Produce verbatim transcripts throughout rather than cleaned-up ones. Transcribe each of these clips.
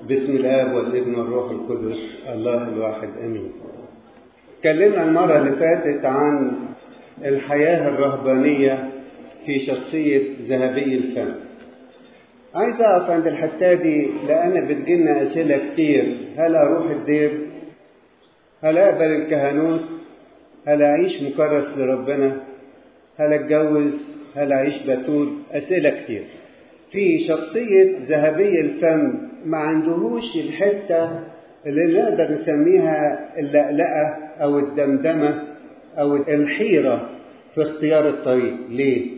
باسم الآب والابن والروح القدس الله الواحد آمين. اتكلمنا المرة اللي فاتت عن الحياة الرهبانية في شخصية ذهبي الفم. عايز أقف عند الحتة دي لأن بتجيلنا أسئلة كتير. هل أروح الدير؟ هل أقبل الكهنوت؟ هل أعيش مكرس لربنا؟ هل أتجوز؟ هل أعيش بتول؟ أسئلة كتير. في شخصية ذهبي الفم ما عندهوش الحتة اللي نقدر نسميها اللقلقة أو الدمدمة أو الحيرة في اختيار الطريق. ليه؟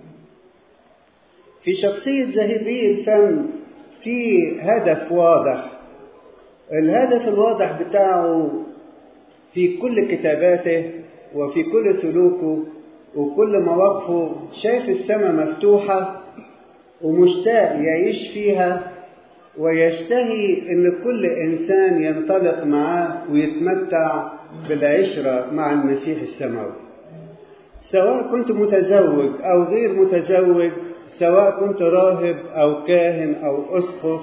في شخصية ذهبي الفم في هدف واضح. الهدف الواضح بتاعه في كل كتاباته وفي كل سلوكه وكل مواقفه شايف السماء مفتوحة ومشتاق يعيش فيها ويشتهي ان كل انسان ينطلق معاه ويتمتع بالعشرة مع المسيح السماوي، سواء كنت متزوج او غير متزوج، سواء كنت راهب او كاهن او اسقف.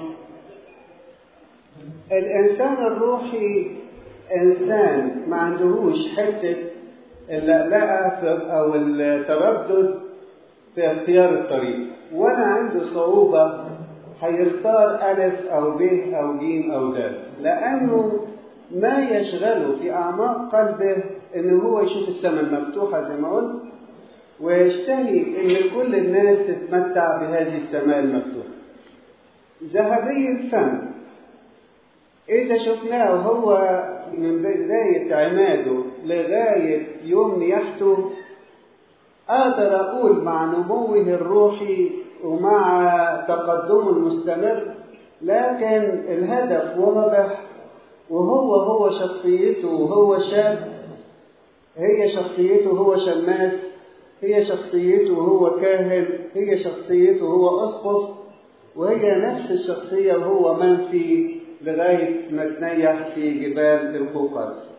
الانسان الروحي انسان ما عندهوش حتة اللقلقة او التردد في اختيار الطريق، ولا عنده صعوبة هيختار ألف أو ب أو ج أو د، لأنه ما يشغله في أعماق قلبه إن هو يشوف السماء المفتوحة زي ما قلت، ويشتهي إن كل الناس تتمتع بهذه السماء المفتوحة. ذهبي الفم إذا شفناه هو من بداية عماده لغاية يوم نياحته، أقدر أقول مع نموه الروحي ومع تقدمه المستمر، لكن الهدف واضح، وهو هو شخصيته وهو شاب، هي شخصيته هو شماس، هي شخصيته هو كاهن، هي شخصيته هو أسقف، وهي نفس الشخصية وهو منفي لغاية ما تنيح في جبال القوقاز.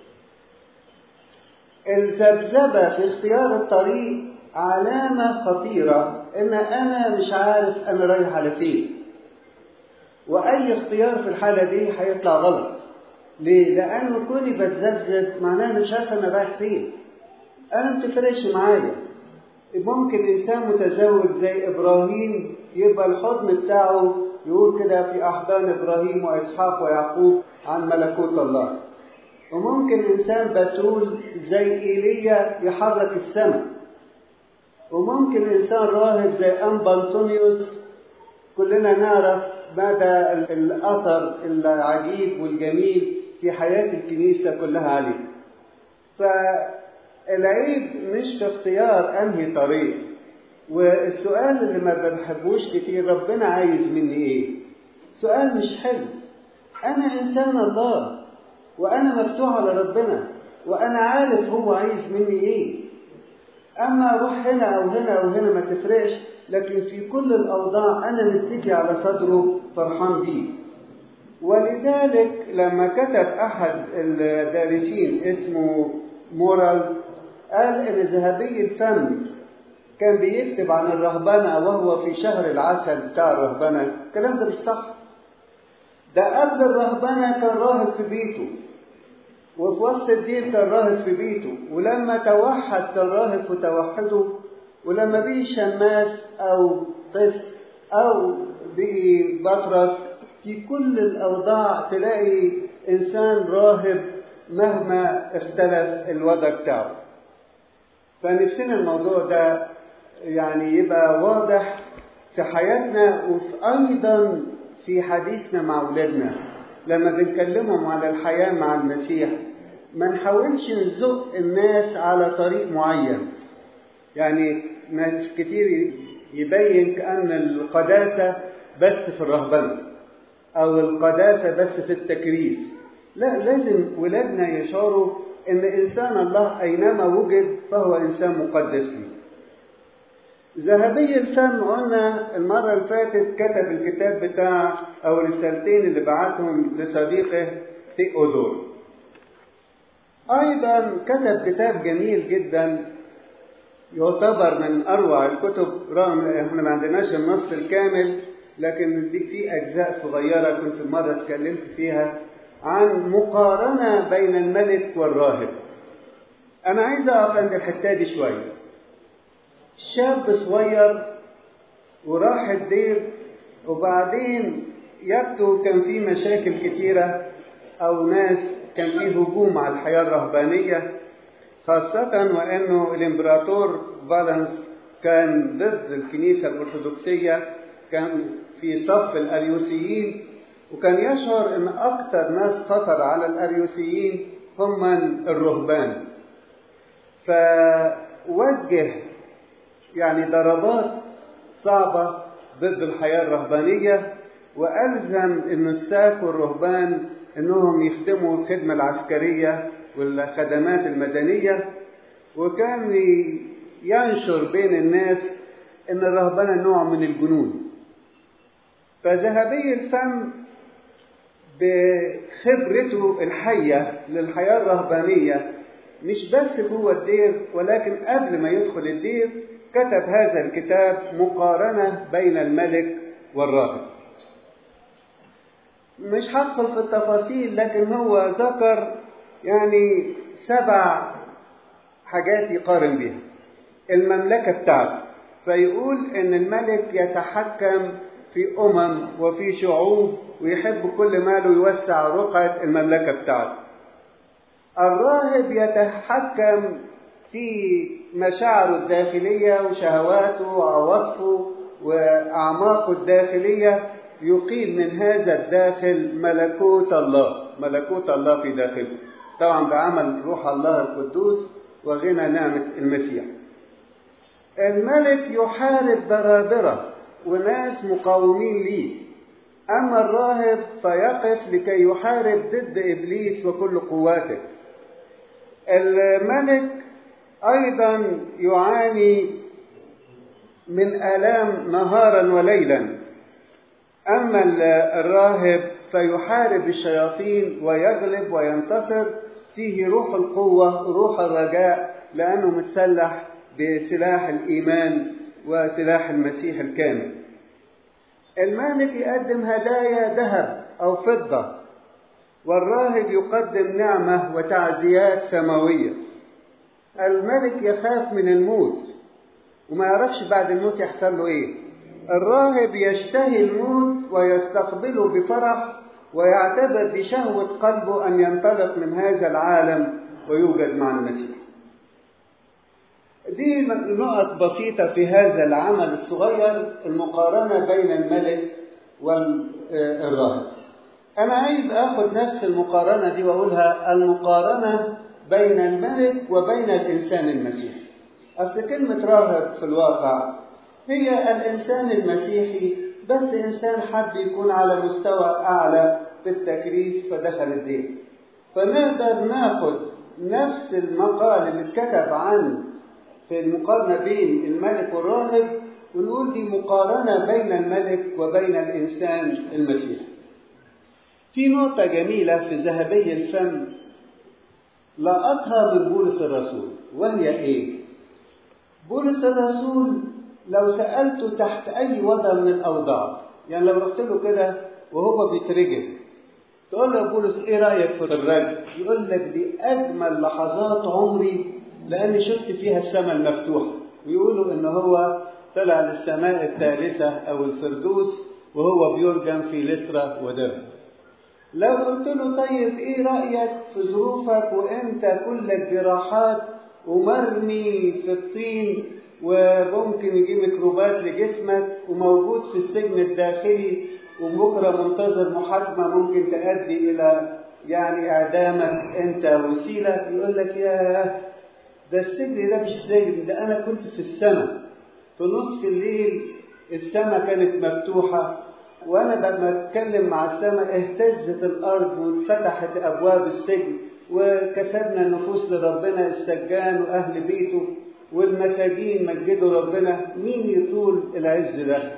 الذبذبة في اختيار الطريق علامة خطيرة، إن أنا مش عارف أنا رايح على فين، وأي اختيار في الحالة دي هيطلع غلط. ليه؟ لأنه كوني بتذبذب معناه أنا مش عارف أنا رايح فين، أنا متفرقش معايا. ممكن إنسان متزوج زي إبراهيم يبقى الحضن بتاعه يقول كده في أحضان إبراهيم وإسحاق ويعقوب عن ملكوت الله، وممكن إنسان بتول زي إيليا يحرك السماء، وممكن إنسان راهب زي أنبا أنطونيوس كلنا نعرف مدى الأثر العجيب والجميل في حياة الكنيسة كلها عليه. فالعيب مش في اختيار أنهي طريق، والسؤال اللي ما بنحبوش كتير ربنا عايز مني إيه؟ سؤال مش حلو. أنا إنسان الله وأنا مفتوح على ربنا وأنا عارف هو عايز مني إيه. أما أروح هنا أو هنا أو هنا ما تفرقش، لكن في كل الأوضاع أنا متكي على صدره فرحان بيه. ولذلك لما كتب أحد الدارسين اسمه مورال قال إن ذهبي الفم كان بيكتب عن الرهبنة وهو في شهر العسل بتاع الرهبنة. الكلام ده مش صح. ده قبل الرهبنة كان راهب في بيته، وفي وسط الدين كان راهب في بيته، ولما توحد كان راهب في توحده، ولما بقي شماس أو قس أو بقي بطرك، في كل الأوضاع تلاقي إنسان راهب مهما اختلف الوضع بتاعه. فنفسنا الموضوع ده يعني يبقى واضح في حياتنا، وفي أيضا في حديثنا مع أولادنا لما بنكلمهم على الحياة مع المسيح. ما نحاولش نزق الناس على طريق معين. يعني ناس كتير يبين كأن القداسة بس في الرهبنة أو القداسة بس في التكريس. لا، لازم ولادنا يشعروا إن إنسان الله أينما وجد فهو إنسان مقدس ليه. ذهبي الفم قلنا المرة اللي فاتت كتب الكتاب بتاع أو الرسالتين اللي بعتهم لصديقه تيودور. أيضا كتب كتاب جميل جدا يعتبر من أروع الكتب، رغم إحنا ما عندناش النص الكامل، لكن دي في أجزاء صغيرة كنت مرة اتكلمت فيها عن مقارنة بين الملك والراهب. أنا عايز أقف عند الحتة دي شوية. شاب صغير وراح الدير، وبعدين يبدو كان في مشاكل كتيرة أو ناس كان في هجوم على الحياة الرهبانية، خاصة وأنه الإمبراطور فالنس كان ضد الكنيسة الأرثوذكسية، كان في صف الأريوسيين، وكان يشعر أن أكثر ناس خطر على الأريوسيين هم الرهبان. فوجه يعني ضربات صعبة ضد الحياة الرهبانية، وألزم النساك والرهبان أنهم يخدموا الخدمة العسكرية والخدمات المدنية، وكان ينشر بين الناس أن الرهبنة نوع من الجنون. فذهبي الفم بخبرته الحية للحياة الرهبانية مش بس جوه الدير، ولكن قبل ما يدخل الدير كتب هذا الكتاب مقارنة بين الملك والراهب. مش هدخل في التفاصيل، لكن هو ذكر يعني سبع حاجات يقارن بها المملكة بتاعته. فيقول ان الملك يتحكم في أمم وفي شعوب ويحب كل ماله يوسع رقعة المملكة بتاعته. الراهب يتحكم في مشاعره الداخلية وشهواته وعواطفه وأعماقه الداخلية، يقيم من هذا الداخل ملكوت الله، ملكوت الله في داخله، طبعا بعمل روح الله القدوس وغنى نعمة المسيح. الملك يحارب برابرة وناس مقاومين ليه، أما الراهب فيقف لكي يحارب ضد إبليس وكل قواته. الملك أيضا يعاني من آلام نهارا وليلا، أما الراهب فيحارب الشياطين ويغلب وينتصر، فيه روح القوة روح الرجاء، لأنه متسلح بسلاح الإيمان وسلاح المسيح الكامل. الملك يقدم هدايا ذهب أو فضة، والراهب يقدم نعمة وتعزيات سماوية. الملك يخاف من الموت وما يعرفش بعد الموت يحصل له إيه. الراهب يشتهي الموت ويستقبله بفرح، ويعتبر بشهوة قلبه أن ينطلق من هذا العالم ويوجد مع المسيح. دي نقط بسيطة في هذا العمل الصغير، المقارنة بين الملك والراهب. أنا عايز أخذ نفس المقارنة دي وأقولها المقارنة بين الملك وبين الإنسان المسيحي. أصل كلمة راهب في الواقع هي الإنسان المسيحي، بس إنسان حب يكون على مستوى أعلى في التكريس فدخل الدين. فنقدر ناخد نفس المقال اللي اتكتب عن في المقارنة بين الملك والراهب ونقول دي مقارنة بين الملك وبين الإنسان المسيحي. في نقطة جميلة في ذهبي الفم لقطها من بولس الرسول، وهي إيه؟ بولس الرسول لو سألته تحت أي وضع من الأوضاع، يعني لو رحت له كده وهو بيترجم تقول له بولس إيه رأيك في الرجل؟ يقول لك دي أجمل لحظات عمري لأني شفت فيها السماء المفتوحة. ويقولوا إن هو طلع للسماء الثالثة أو الفردوس وهو بيرجم في لترة ودرب. لو قلت له طيب إيه رأيك في ظروفك وأنت كلك جراحات ومرمي في الطين وممكن يجي ميكروبات لجسمك وموجود في السجن الداخلي وبكرة منتظر محاكمة ممكن تؤدي إلى يعني إعدامك أنت وسيلة؟ يقول لك يا ده السجن ده مش سجن، ده أنا كنت في السماء في نصف الليل، السماء كانت مفتوحة وأنا لما أتكلم مع السماء اهتزت الأرض واتفتحت أبواب السجن وكسبنا النفوس لربنا، السجان وأهل بيته والمساجين مجدوا ربنا. مين يطول العز ده؟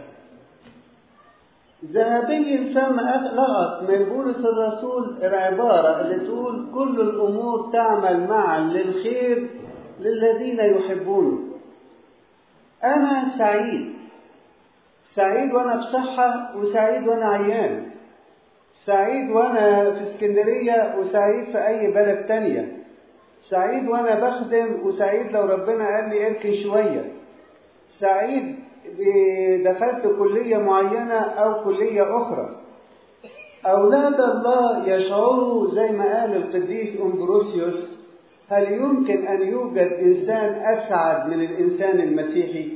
ذهبي الفم لقط من بولس الرسول العبارة اللي تقول كل الأمور تعمل معا للخير للذين يحبونه. أنا سعيد سعيد وأنا بصحة وسعيد وأنا عيان، سعيد وأنا في اسكندرية وسعيد في أي بلد تانية، سعيد وأنا بخدم وسعيد لو ربنا قال لي اركن شوية، سعيد دخلت كلية معينة أو كلية أخرى. أولاد الله يشعروا زي ما قال القديس أمبروسيوس: هل يمكن أن يوجد إنسان أسعد من الإنسان المسيحي؟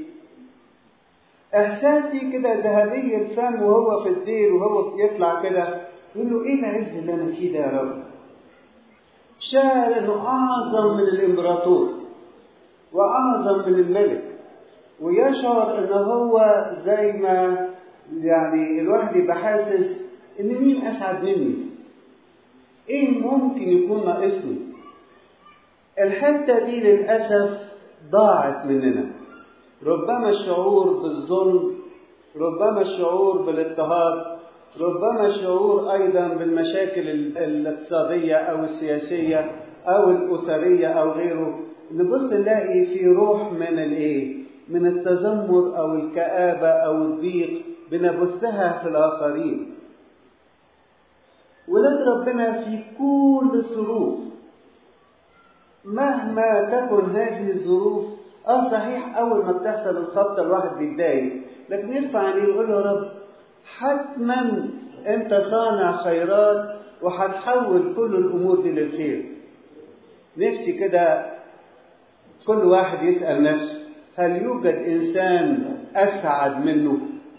إحساسي كده ذهبي الفم وهو في الدير وهو يطلع كده يقول له: إيه العز اللي أنا فيه ده يا رب؟ شاعر إنه أعظم من الإمبراطور وأعظم من الملك، ويشعر إنه هو زي ما يعني الواحد يبقى حاسس إن مين أسعد مني؟ إيه ممكن يكون ناقصني؟ الحتة دي للأسف ضاعت مننا. ربما الشعور بالظلم، ربما الشعور بالاضطهاد، ربما الشعور أيضا بالمشاكل الاقتصادية أو السياسية أو الأسرية أو غيره، نبص نلاقي في روح من الإيه؟ من التذمر أو الكآبة أو الضيق بنبثها في الآخرين. ولاد ربنا في كل الظروف مهما تكن هذه الظروف، اه صحيح اول ما بتحصل الخبطه الواحد بيتضايق، لكن يرفع عينيه ويقول له: يا رب حتما انت صانع خيرات وهتحول كل الامور دي للخير. نفسي كده كل واحد يسال نفسه: هل يوجد انسان اسعد منه؟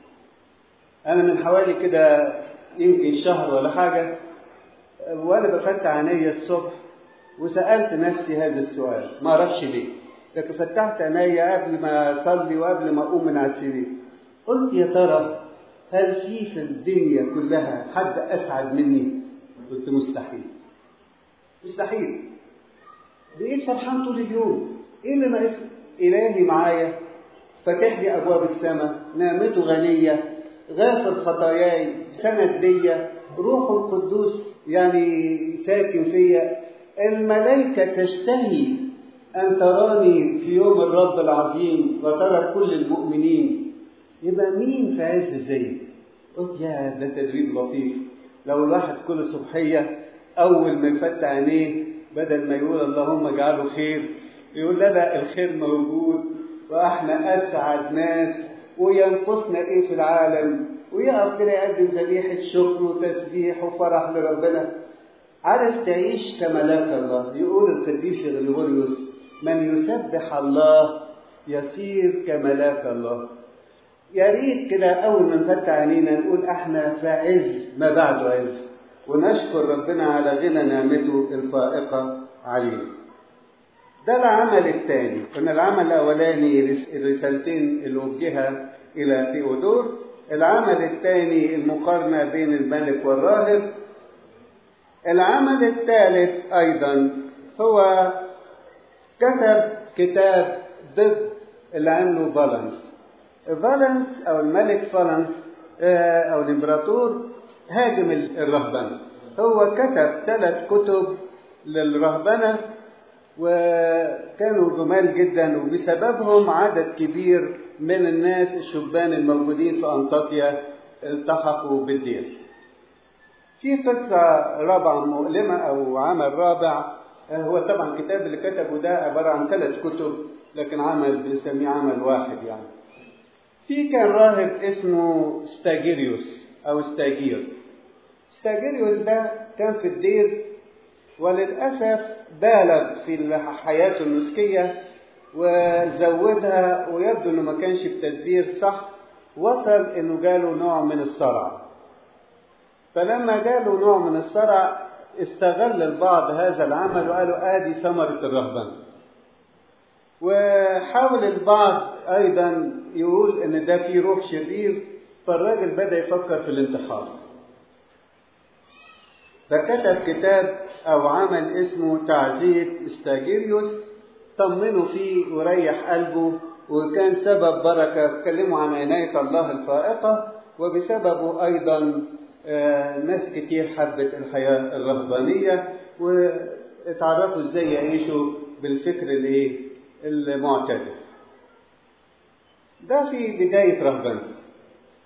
انا من حوالي كده يمكن شهر ولا حاجه وانا بفتح عيني الصبح وسالت نفسي هذا السؤال، ما اعرفش ليه، لكن فتحت عيني قبل ما اصلي وقبل ما اقوم من على السرير، قلت: يا ترى هل في في الدنيا كلها حد اسعد مني؟ قلت: مستحيل مستحيل. بقيت فرحان طول اليوم. ايه اللي ناقصني؟ الهي معايا، فاتح لي ابواب السماء، نعمته غنيه، غافر خطاياي، سند ليا، روح القدوس يعني ساكن فيا، الملائكه تشتهي أن تراني في يوم الرب العظيم وترى كل المؤمنين. يبقى مين في عز زي؟ قلت: يا ده تدريب لطيف. لو الواحد كل صبحية أول ما يفتح عينيه بدل ما يقول اللهم اجعله خير، يقول: لا لا الخير موجود وإحنا أسعد ناس وينقصنا إيه في العالم، ويقف كده يقدم ذبيحة شكر وتسبيح وفرح لربنا. عارف تعيش كملاك الله. يقول القديس غريغوريوس: من يسبح الله يصير كملاك الله. يا ريت كده أول ما نفتح عينينا نقول احنا في عز ما بعد عز، ونشكر ربنا على غنى نعمته الفائقة علينا. ده العمل الثاني. كنا العمل الأولاني الرسالتين اللي وجهها إلى ثيودور، العمل الثاني المقارنة بين الملك والراهب. العمل الثالث أيضا هو كتب كتاب ضد اللي عمله فالنس. فالنس أو الملك فالنس أو الإمبراطور هاجم الرهبنة. هو كتب ثلاث كتب للرهبنة وكانوا جمال جدا، وبسببهم عدد كبير من الناس الشبان الموجودين في أنطاكيا التحقوا بالدين. في قصة رابعة مؤلمة أو عمل رابع، هو طبعا الكتاب اللي كتبه ده عبارة عن ثلاث كتب لكن عمل بنسميه عمل واحد يعني. في كان راهب اسمه ستاجيريوس أو ستاجير. ستاجيريوس ده كان في الدير، وللأسف بالغ في حياته النسكية وزودها، ويبدو انه ما كانش بتدبير صح، وصل انه جاله نوع من الصرع. فلما جاله نوع من الصرع استغل البعض هذا العمل وقالوا ادي ثمرة الرهبنة. وحاول البعض ايضا يقول ان ده فيه روح شرير، فالراجل بدأ يفكر في الانتحار، فكتب كتاب أو عمل اسمه تعزية ستاجيريوس، طمنوا فيه وريح قلبه، وكان سبب بركة. اتكلموا عن عناية الله الفائقة، وبسببه أيضا ناس كتير حبت الحياة الرهبانية واتعرفوا ازاي يعيشوا بالفكر المعتدل. ده في بداية رهبنة.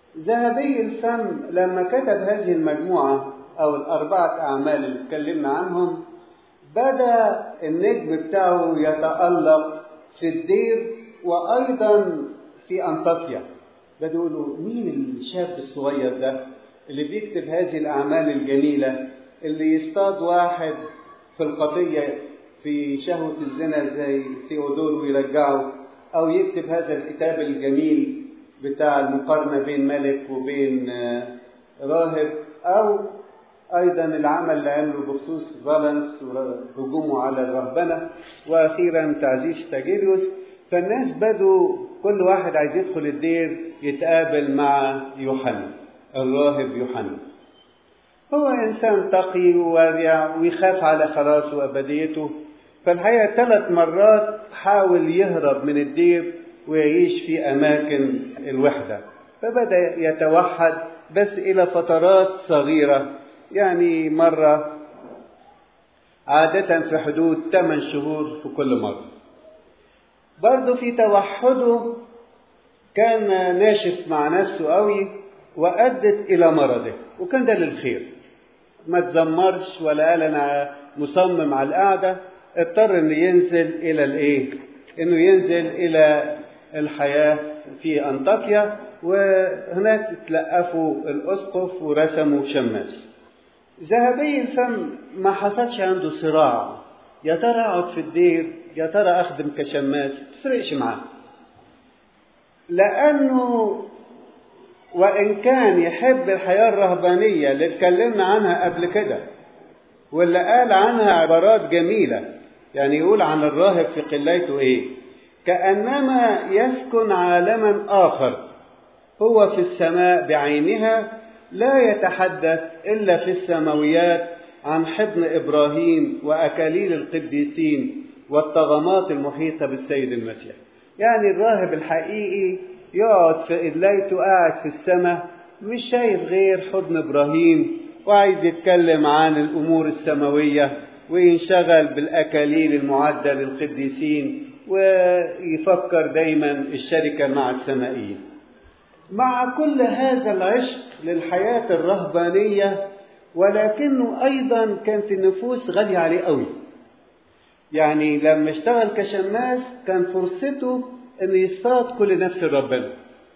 ذهبي الفم لما كتب هذه المجموعة أو الأربعة أعمال اللي اتكلمنا عنهم، بدأ النجم بتاعه يتألق في الدير وأيضا في أنطاكيا. بدأوا يقولوا مين الشاب الصغير ده اللي بيكتب هذه الأعمال الجميلة، اللي يصطاد واحد في الخطية في شهوة الزنا زي ثيودور ويرجعه، أو يكتب هذا الكتاب الجميل بتاع المقارنة بين ملك وبين راهب، أو أيضا العمل اللي عمله بخصوص فالنس وهجومه على الرهبنة، وأخيرا تعزيز تاجيريوس. فالناس بدوا كل واحد عايز يدخل الدير يتقابل مع يوحنا الراهب يوحنا. هو إنسان تقي وورع ويخاف على خلاصه وأبديته، فالحقيقة ثلاث مرات حاول يهرب من الدير ويعيش في أماكن الوحدة، فبدأ يتوحد بس إلى فترات صغيرة، يعني مرة عادة في حدود ثمان شهور في كل مرة. برضو في توحده كان ناشف مع نفسه قوي وأدت إلى مرضه، وكان ده للخير، ما تزمرش ولا قال أنا مصمم على القعدة، اضطر إنه ينزل إلى الإيه؟ إنه ينزل إلى الحياة في أنطاكيا، وهناك تلقفوا الأسقف ورسموا شماس. ذهبي الفم ما حصلش عنده صراع، يا ترى أقعد في الدير يا ترى أخدم كشماس، تفرقش معاه، لأنه وإن كان يحب الحياة الرهبانية اللي اتكلمنا عنها قبل كده واللي قال عنها عبارات جميلة، يعني يقول عن الراهب في قلايته إيه؟ كأنما يسكن عالما آخر هو في السماء بعينها، لا يتحدث إلا في السماويات عن حضن إبراهيم وأكاليل القديسين والطغمات المحيطة بالسيد المسيح. يعني الراهب الحقيقي يقعد في قلايته قاعد في السماء، مش شايف غير حضن إبراهيم، وعايز يتكلم عن الأمور السماوية وينشغل بالأكاليل المعدة للقديسين، ويفكر دايما الشركة مع السمائيين. مع كل هذا العشق للحياة الرهبانية، ولكنه أيضا كان في النفوس غالية عليه قوي. يعني لما اشتغل كشماس كان فرصته أن يصطاد كل نفس ربنا.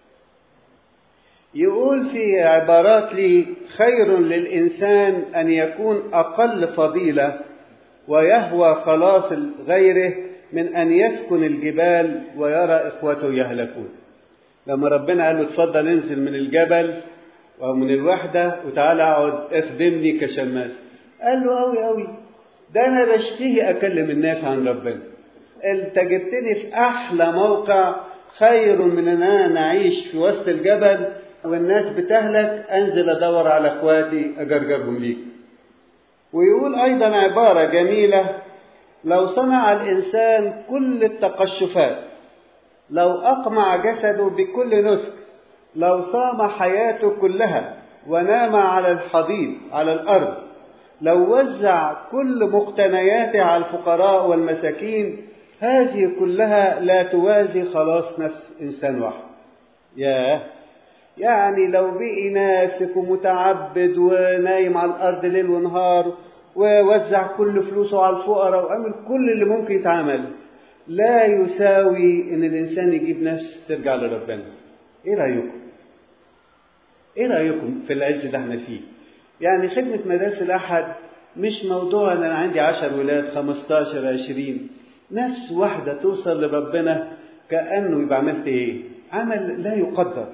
يقول في عبارات لي: خير للإنسان أن يكون أقل فضيلة ويهوى خلاص غيره من أن يسكن الجبال ويرى إخوته يهلكون. لما ربنا قال له اتفضل انزل من الجبل أو من الوحدة وتعالى اقعد اخدمني كشماس، قال له قوي قوي، ده أنا بشتهي أكلم الناس عن ربنا، أنت جبتني في أحلى موقع، خير من أن أنا أعيش في وسط الجبل والناس بتهلك، أنزل أدور على أخواتي أجرجرهم ليك. ويقول أيضا عبارة جميلة: لو صنع الإنسان كل التقشفات، لو أقمع جسده بكل نسك، لو صام حياته كلها ونام على الحضيض على الأرض، لو وزع كل مقتنياته على الفقراء والمساكين، هذه كلها لا توازي خلاص نفس إنسان واحد. ياه، يعني لو بقي ناسك ومتعبد ونايم على الأرض ليل ونهار ووزع كل فلوسه على الفقراء وعمل كل اللي ممكن يتعمل، لا يساوي إن الإنسان يجيب نفس ترجع لربنا. إيه رأيكم؟ إيه رأيكم في العز اللي احنا فيه؟ يعني خدمة مدارس الأحد مش موضوع أن أنا عندي عشر ولاد خمستاشر عشرين، نفس واحدة توصل لربنا كأنه يبقى عملت إيه؟ عمل لا يقدر.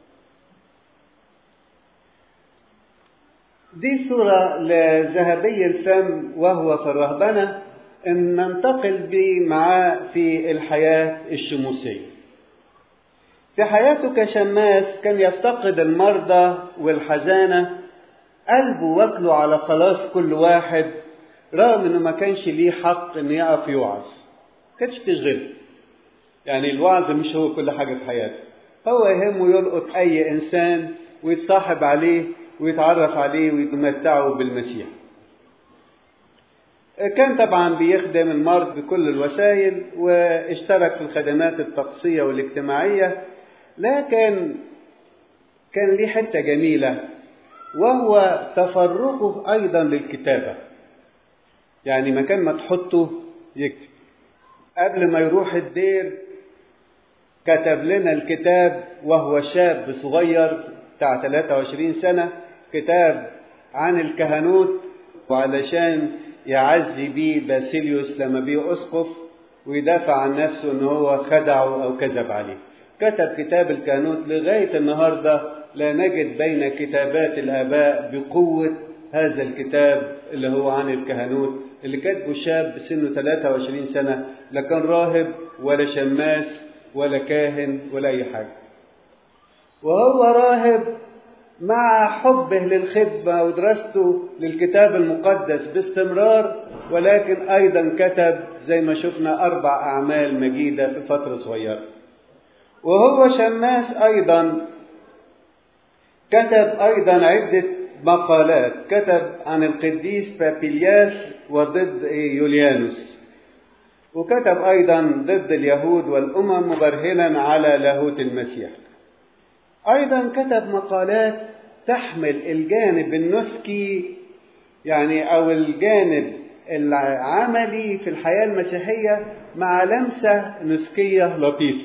دي صورة لذهبي الفم وهو في الرهبنة، أن ننتقل به معاه في الحياة الشموسية. في حياته كشماس كان يفتقد المرضى والحزانة، قلبه واكله على خلاص كل واحد، رغم أنه ما كانش ليه حق أن يقف يوعظ، كانش تشغله. يعني الوعظ مش هو كل حاجة في حياته، هو يهمه يلقط أي إنسان ويتصاحب عليه ويتعرف عليه ويتمتعه بالمسيح. كان طبعا بيخدم المرض بكل الوسائل، واشترك في الخدمات الطقسية والاجتماعية، لكن كان ليه حتة جميلة، وهو تفرغه أيضا للكتابة. يعني مكان ما تحطه يكتب. قبل ما يروح الدير كتب لنا الكتاب وهو شاب صغير بتاع ثلاثة وعشرين سنة، كتاب عن الكهنوت، وعلشان يعزي بيه باسيليوس لما بيه أسقف ويدافع عن نفسه ان هو خدعه او كذب عليه. كتب كتاب الكهنوت. لغاية النهاردة لا نجد بين كتابات الآباء بقوة هذا الكتاب اللي هو عن الكهنوت، اللي كتبه شاب سنه ثلاثة وعشرين سنة، لا كان راهب ولا شماس ولا كاهن ولا أي حاجة. وهو راهب مع حبه للخدمة ودراسته للكتاب المقدس باستمرار، ولكن أيضا كتب زي ما شفنا أربع أعمال مجيدة في فترة صغيرة. وهو شماس أيضا كتب أيضا عدة مقالات. كتب عن القديس بابيلياس وضد يوليانوس، وكتب أيضا ضد اليهود والأمم مبرهنا على لاهوت المسيح. أيضا كتب مقالات تحمل الجانب النسكي يعني أو الجانب العملي في الحياة المسيحية مع لمسة نسكية لطيفة.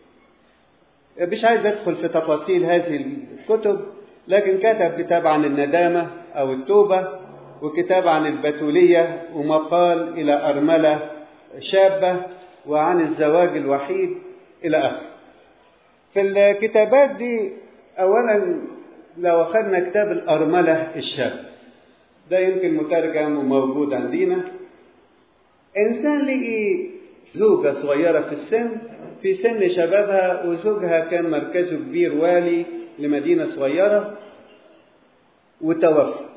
مش عايز أدخل في تفاصيل هذه الكتب، لكن كتب كتاب عن الندامة أو التوبة، وكتاب عن البتولية، ومقال إلى أرملة شابة، وعن الزواج الوحيد إلى آخره. في الكتابات دي أولا لو أخذنا كتاب الأرملة الشاب، ده يمكن مترجم وموجود عندنا. إنسان لقي زوجة صغيرة في السن، في سن شبابها، وزوجها كان مركزه كبير والي لمدينة صغيرة وتوفى.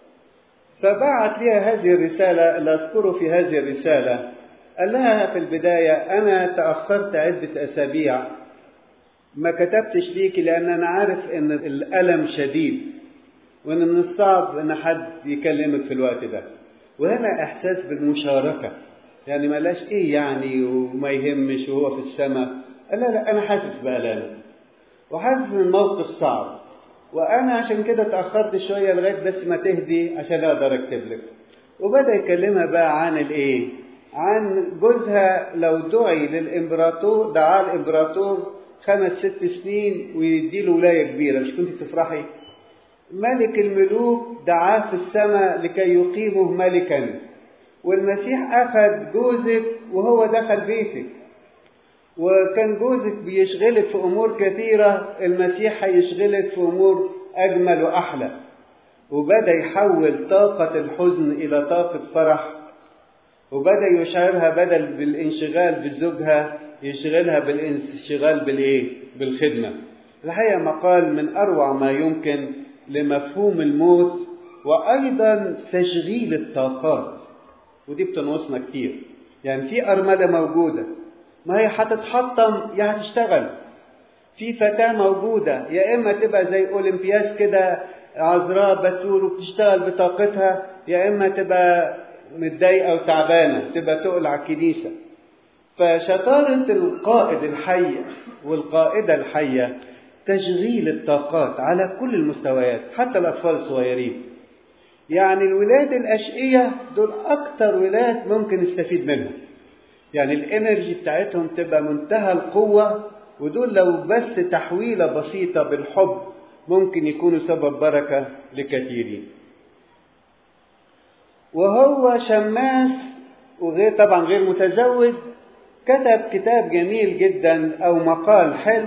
فبعت لها هذه الرسالة اللي أذكره في هذه الرسالة. قال لها في البداية: أنا تأخرت عدة أسابيع ما كتبتش ليكي لأن أنا عارف أن الألم شديد، وأن من الصعب أن حد يكلمك في الوقت ده. وهنا إحساس بالمشاركة، يعني ما لاش إيه يعني وما يهمش وهو في السماء. قال لا لا أنا حاسس بألم وحاسس أن الموقف صعب، وأنا عشان كده تأخرت شوية لغاية بس ما تهدي عشان أقدر أكتب لك. وبدأ يكلمها بقى عن الإيه؟ عن جوزها لو دعي للإمبراطور، دعاه الإمبراطور خمس ست سنين ويديله ولاية كبيرة، مش كنت تفرحي؟ ملك الملوك دعاه في السماء لكي يقيمه ملكا، والمسيح أخذ جوزك وهو دخل بيتك، وكان جوزك بيشغلك في أمور كثيرة، المسيح هيشغلك في أمور أجمل وأحلى. وبدأ يحول طاقة الحزن إلى طاقة فرح، وبدأ يشعرها بدل بالانشغال بزوجها يشغلها بالانشغال بالإيه؟ بالخدمة. الحقيقة مقال من أروع ما يمكن لمفهوم الموت، وأيضا تشغيل الطاقات، ودي بتنوصنا كتير. يعني في أرملة موجودة، ما هي هتتحطم يا هتشتغل. في فتاة موجودة، يا إما تبقى زي أولمبياس كده عذراء بتول وبتشتغل بطاقتها، يا إما تبقى متضايقة وتعبانة تبقى تقلع الكنيسة. فشطارة القائد الحي والقائدة الحية تشغيل الطاقات على كل المستويات، حتى الأطفال الصغيرين. يعني الولاد الأشقية دول أكتر ولاد ممكن نستفيد منهم، يعني الانرجي بتاعتهم تبقى منتهى القوة، ودول لو بس تحويلة بسيطة بالحب ممكن يكونوا سبب بركة لكثيرين. وهو شماس وغير طبعا غير متزوج، كتب كتاب جميل جدا أو مقال حلو،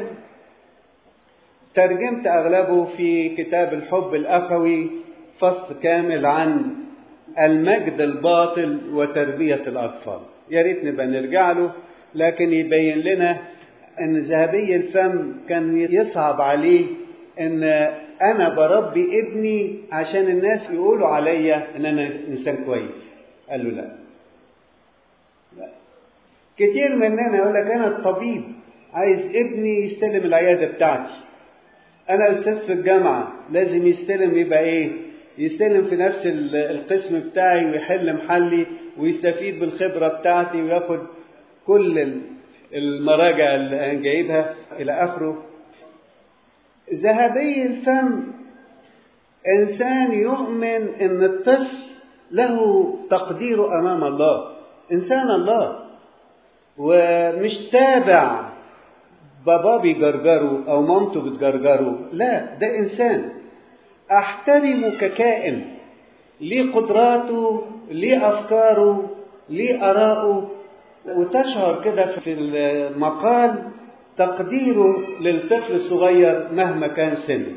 ترجمت أغلبه في كتاب الحب الأخوي، فصل كامل عن المجد الباطل وتربية الأطفال. يا ريت نبقى نرجع له، لكن يبين لنا أن ذهبي الفم كان يصعب عليه أن أنا بربي ابني عشان الناس يقولوا عليا أن أنا إنسان كويس. قال له لا, لا. كتير مننا يقول لك أنا الطبيب عايز ابني يستلم العيادة بتاعتي، أنا أستاذ في الجامعة لازم يستلم يبقى إيه؟ يستلم في نفس القسم بتاعي ويحل محلي ويستفيد بالخبرة بتاعتي وياخد كل المراجع اللي جايبها إلى آخره. ذهبي الفم إنسان يؤمن إن الطفل له تقديره أمام الله، إنسان الله، ومش تابع بابا بيجرجره أو مامته بتجرجره، لا، ده إنسان أحترمه ككائن، ليه قدراته، ليه أفكاره، ليه آراءه. وتشعر كده في المقال تقديره للطفل الصغير مهما كان سنه.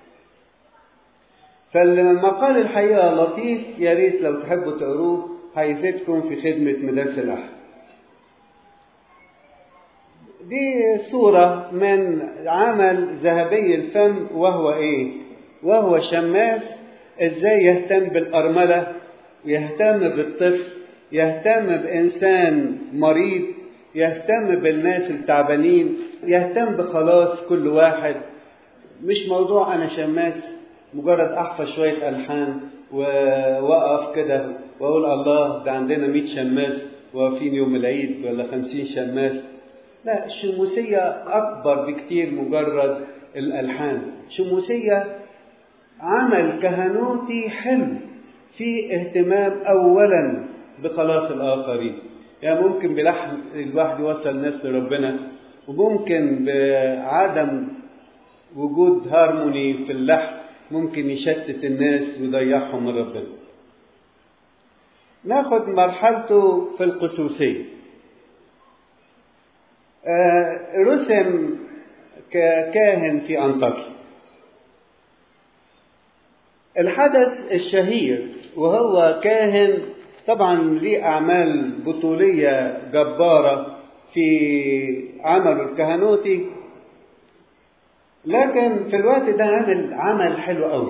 فالمقال الحقيقة لطيف، يا ريت لو تحبوا تقروه، هيفيدكم في خدمة مدارس الأحد. دي صورة من عمل ذهبي الفم، وهو إيه؟ وهو شماس إزاي يهتم بالأرملة، يهتم بالطفل، يهتم بإنسان مريض، يهتم بالناس التعبانين، يهتم بخلاص كل واحد. مش موضوع أنا شماس مجرد أحفظ شوية ألحان ووقف كده وأقول الله ده عندنا مئة شماس واقفين يوم العيد ولا خمسين شماس. لا، الشموسية أكبر بكتير مجرد الألحان. شموسية عمل كهنوتي حلو في اهتمام أولا بخلاص الآخرين. يعني ممكن بلحن الواحد يوصل الناس لربنا، وممكن بعدم وجود هارموني في اللحن ممكن يشتت الناس ويضيعهم من ربنا. ناخد مرحلته في القسوسية. آه رسم ككاهن في أنطاكيا. الحدث الشهير وهو كاهن، طبعا ليه أعمال بطولية جبارة في عمله الكهنوتي، لكن في الوقت ده عمل عمل حلو قوي،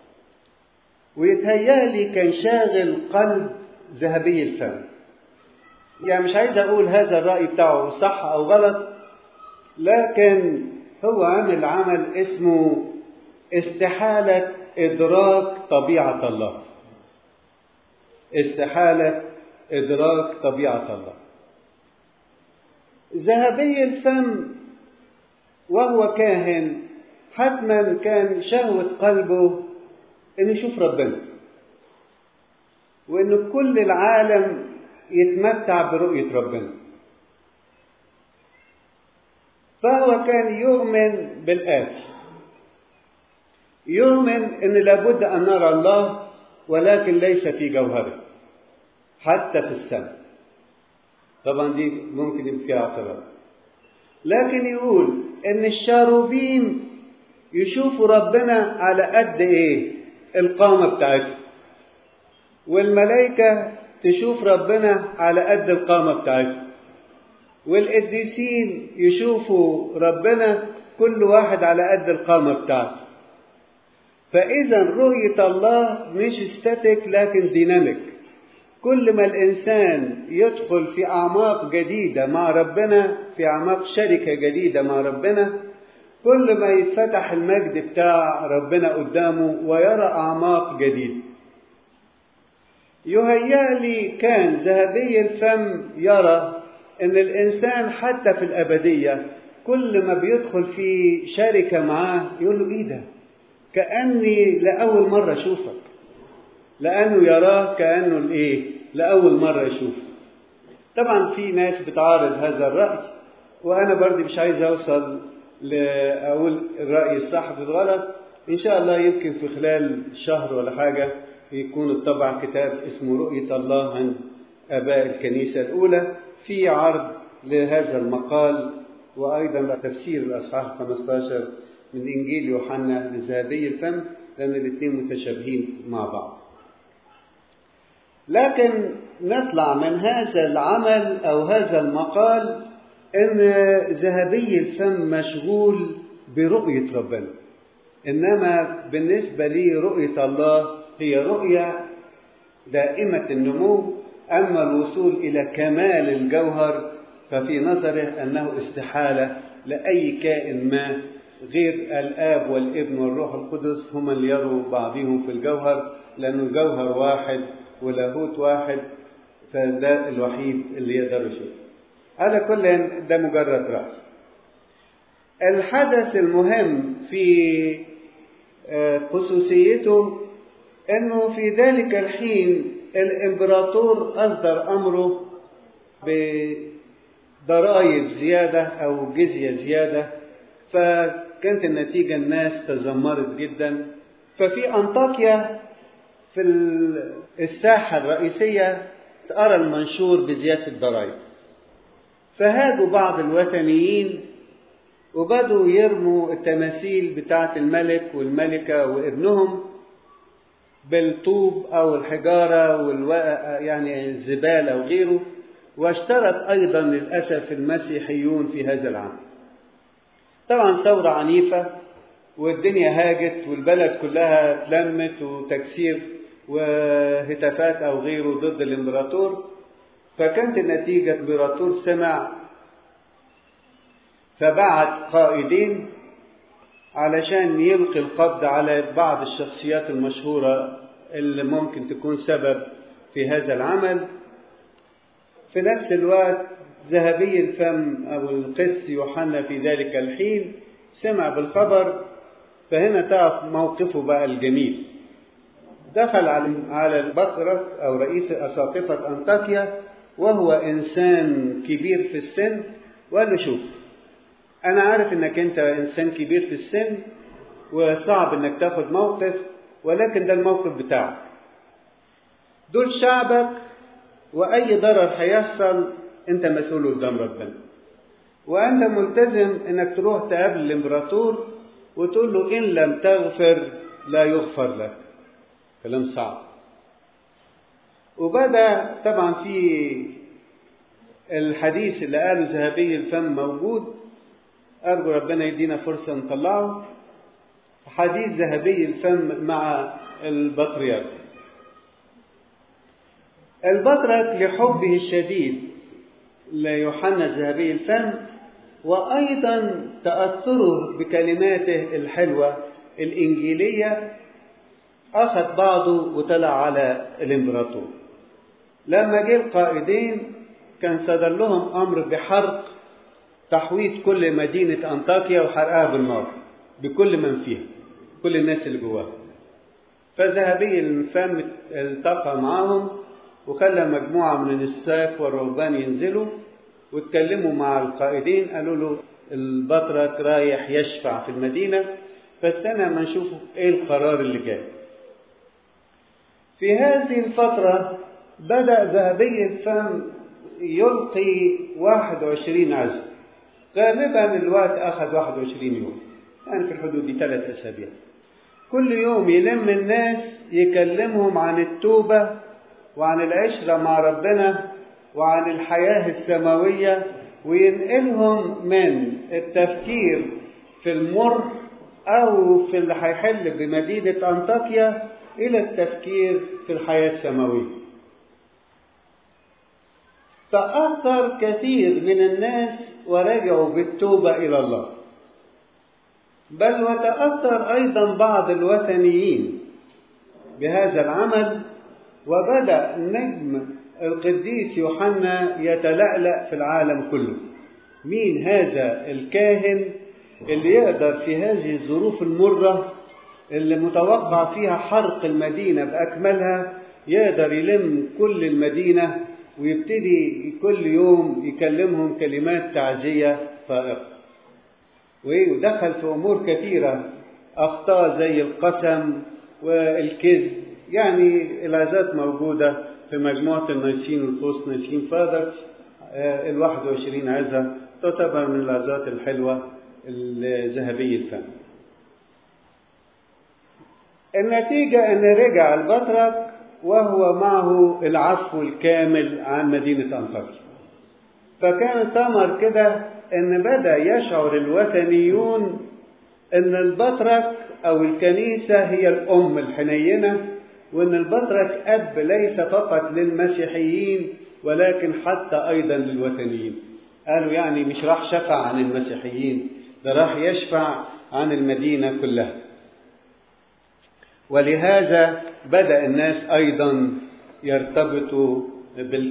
ويتهيألي كان شاغل قلب ذهبي الفم. يعني مش عايز أقول هذا الرأي بتاعه صح أو غلط، لكن هو عمل عمل اسمه استحالة إدراك طبيعة الله. استحالة إدراك طبيعة الله. ذهبي الفم وهو كاهن حتما كان شهوة قلبه إن يشوف ربنا، وإن كل العالم يتمتع برؤية ربنا. فهو كان يؤمن بالآتي، يؤمن إن لابد أن نرى الله، ولكن ليس في جوهره حتى في السماء. طبعا دي ممكن يبقى فيها اعتراض، لكن يقول إن الشاروبيم يشوفوا ربنا على قد إيه القامة بتاعته، والملائكة تشوف ربنا على قد القامة بتاعته، والقديسين يشوفوا ربنا كل واحد على قد القامة بتاعته. فإذا رؤية الله مش ستاتيك لكن ديناميك. كل ما الإنسان يدخل في أعماق جديدة مع ربنا، في أعماق شركة جديدة مع ربنا، كل ما يتفتح المجد بتاع ربنا قدامه ويرى أعماق جديدة. يهيألي كان ذهبي الفم يرى أن الإنسان حتى في الأبدية كل ما بيدخل في شركة معاه يقول له إيه ده؟ كأني لأول مرة أشوفك، لأنه يراه كأنه الإيه؟ لأول مرة يشوفه. طبعا في ناس بتعارض هذا الرأي، وأنا برضه مش عايز أوصل لأقول الرأي الصح بالغلط. إن شاء الله يمكن في خلال شهر ولا حاجة يكون اتطبع كتاب اسمه رؤية الله عند آباء الكنيسة الأولى، في عرض لهذا المقال، وأيضا تفسير الأصحاح خمسة عشر من إنجيل يوحنا لذهبي الفم، لأن الاثنين متشابهين مع بعض. لكن نطلع من هذا العمل أو هذا المقال إن ذهبي الفم مشغول برؤية ربنا، إنما بالنسبة لي رؤية الله هي رؤية دائمة النمو. أما الوصول إلى كمال الجوهر ففي نظره أنه استحالة لأي كائن ما غير الآب والابن والروح القدس هم اللي يروا بعضهم في الجوهر، لأنه الجوهر واحد ولاهوت واحد، فده الوحيد اللي يقدر يشوف. على كل ده مجرد رأي. الحدث المهم في خصوصيته أنه في ذلك الحين الإمبراطور أصدر أمره بضرائب زيادة أو جزية زيادة، فكانت النتيجة الناس تذمرت جدا. ففي أنطاكيا في الساحة الرئيسية أرى المنشور بزيادة الضرائب، فهاجوا بعض الوثنيين وبدوا يرموا التماثيل بتاعة الملك والملكة وابنهم بالطوب أو الحجارة والورق يعني الزبالة وغيره، واشترك أيضا للأسف المسيحيون في هذا العمل. طبعا ثورة عنيفة والدنيا هاجت والبلد كلها اتلمت وتكسير وهتافات أو غيره ضد الإمبراطور. فكانت النتيجة الإمبراطور سمع فبعت قائدين علشان يلقي القبض على بعض الشخصيات المشهورة اللي ممكن تكون سبب في هذا العمل. في نفس الوقت ذهبي الفم أو القس يوحنا في ذلك الحين سمع بالخبر، فهنا تعرف موقفه بقى الجميل. دخل على البطرك أو رئيس أساقفة أنطاكيا وهو إنسان كبير في السن، وقال له شوف، أنا عارف إنك أنت إنسان كبير في السن وصعب إنك تاخد موقف، ولكن ده الموقف بتاعك. دول شعبك، وأي ضرر هيحصل أنت مسؤول قدام ربنا، وأنت ملتزم إنك تروح تقابل الإمبراطور وتقول له إن لم تغفر لا يغفر لك. كلام صعب. وبدأ طبعا في الحديث اللي قاله ذهبي الفم موجود، أرجو ربنا يدينا فرصة نطلعه. حديث ذهبي الفم مع البطريرك. البطرك لحبه الشديد ليوحنا ذهبي الفم، وأيضا تأثره بكلماته الحلوة الإنجيلية، أخذ بعضه وطلع على الإمبراطور. لما جه القائدين كان صدر لهم أمر بحرق تحويط كل مدينة أنطاكيا وحرقها بالنار بكل من فيها، كل الناس اللي جواها. فذهبي الفم التقى معهم وخلى مجموعة من النساك والرهبان ينزلوا واتكلموا مع القائدين. قالوا له البطرك رايح يشفع في المدينة، فاستنى ما نشوف ايه القرار اللي جاي. في هذه الفترة بدأ ذهبي الفم يلقي واحد وعشرين عزم. غالبا الوقت أخذ واحد وعشرين يوم، يعني في الحدود دي ثلاث أسابيع. كل يوم يلم الناس يكلمهم عن التوبة وعن العشرة مع ربنا وعن الحياة السماوية، وينقلهم من التفكير في المر أو في اللي هيحل بمدينة أنطاكيا إلى التفكير في الحياة السماوية. تأثر كثير من الناس ورجعوا بالتوبة إلى الله، بل وتأثر أيضا بعض الوثنيين بهذا العمل، وبدأ نجم القديس يوحنا يتلألأ في العالم كله. مين هذا الكاهن اللي يقدر في هذه الظروف المرة اللي متوقع فيها حرق المدينة بأكملها يقدر يلم كل المدينة ويبتدي كل يوم يكلمهم كلمات تعزية فائقة، ودخل في أمور كثيرة، أخطاء زي القسم والكذب. يعني العزات موجودة في مجموعة النايسين والبوست نايسين فادرز، الواحد وعشرين عزة تعتبر من العزات الحلوة الذهبية الفم. النتيجة أن رجع البطرك وهو معه العفو الكامل عن مدينة أنطاكيا. فكان تمر كده أن بدأ يشعر الوثنيون أن البطرك أو الكنيسة هي الأم الحنينة، وأن البطرك أب ليس فقط للمسيحيين ولكن حتى أيضا للوثنيين. قالوا يعني مش راح شفع عن المسيحيين، ده راح يشفع عن المدينة كلها. ولهذا بدأ الناس أيضا يرتبطوا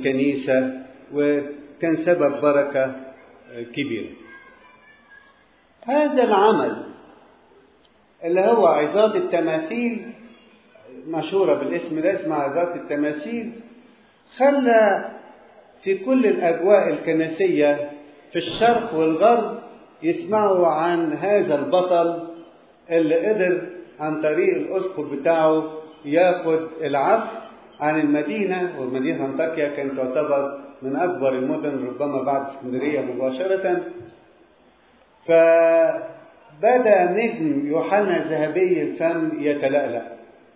بالكنيسة، وكان سبب بركة كبيرة. هذا العمل اللي هو عظات التماثيل، مشهورة بالاسم ده، اسمها عظات التماثيل، خلى في كل الأجواء الكنسية في الشرق والغرب يسمعوا عن هذا البطل اللي قدر عن طريق الأسقف بتاعه ياخد العفو عن المدينة. ومدينة أنطاكيا كانت تعتبر من أكبر المدن ربما بعد اسكندرية مباشرة. فبدأ نجم يوحنا ذهبي الفم يتلألأ.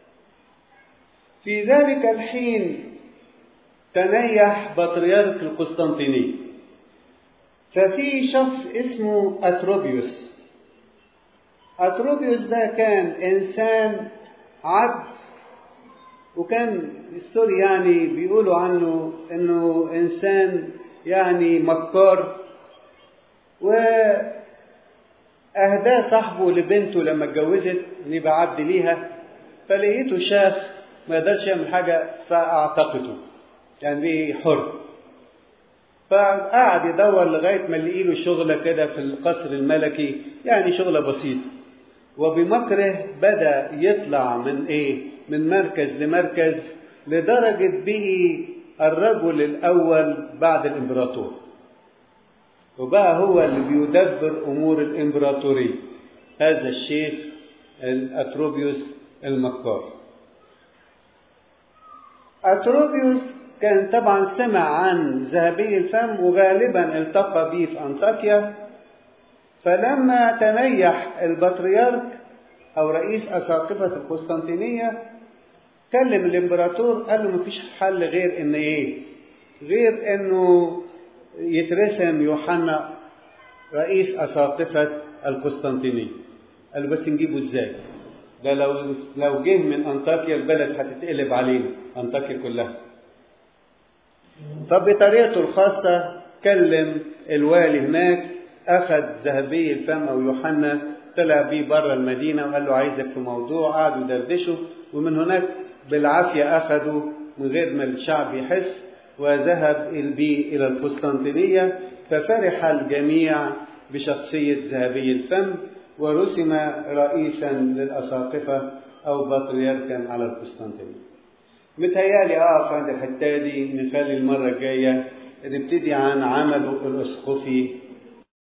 في ذلك الحين تنيح بطريرك القسطنطينية، ففي شخص اسمه أتروبيوس. أتروبيوس ده كان إنسان عبد، وكان السوري يعني بيقولوا عنه إنه إنسان يعني مكار، وأهداه صاحبه لبنته لما اتجوزت إن يبقى عبد ليها، فلقيته شاف ما يقدرش يعمل حاجة فأعتقده، يعني بيه حر. فقعد يدور لغاية ما لقي له شغلة كده في القصر الملكي، يعني شغلة بسيطة. وبمكره بدأ يطلع من إيه؟ من مركز لمركز، لدرجة بقي الرجل الأول بعد الإمبراطور، وبقى هو اللي بيدبر أمور الإمبراطورية، هذا الشيخ الأتروبيوس المكار. أتروبيوس كان طبعا سمع عن ذهبي الفم، وغالبا التقى به في أنطاكيا. فلما تنيح البطريرك أو رئيس أساقفة القسطنطينية كلم الإمبراطور، قال له مفيش حل غير إن إيه؟ غير إنه يترسم يوحنا رئيس أساقفة القسطنطينية. قال له بس نجيبه إزاي؟ ده لو لو جه من أنطاكيا البلد هتتقلب علينا، أنطاكيا كلها. طب بطريقته الخاصة كلم الوالي هناك، أخذ ذهبي الفم أو يوحنا طلع بيه بره المدينة وقال له عايزك في موضوع. قعدوا يدردشوا، ومن هناك بالعافية أخذوا من غير ما الشعب يحس، وذهب بيه إلى القسطنطينية. ففرح الجميع بشخصية ذهبي الفم، ورسم رئيسا للأساقفة أو بطريركا على القسطنطينية. متهيألي أقف عند الحتة دي، نخلي المرة الجاية نبتدي عن عمله الأسقفي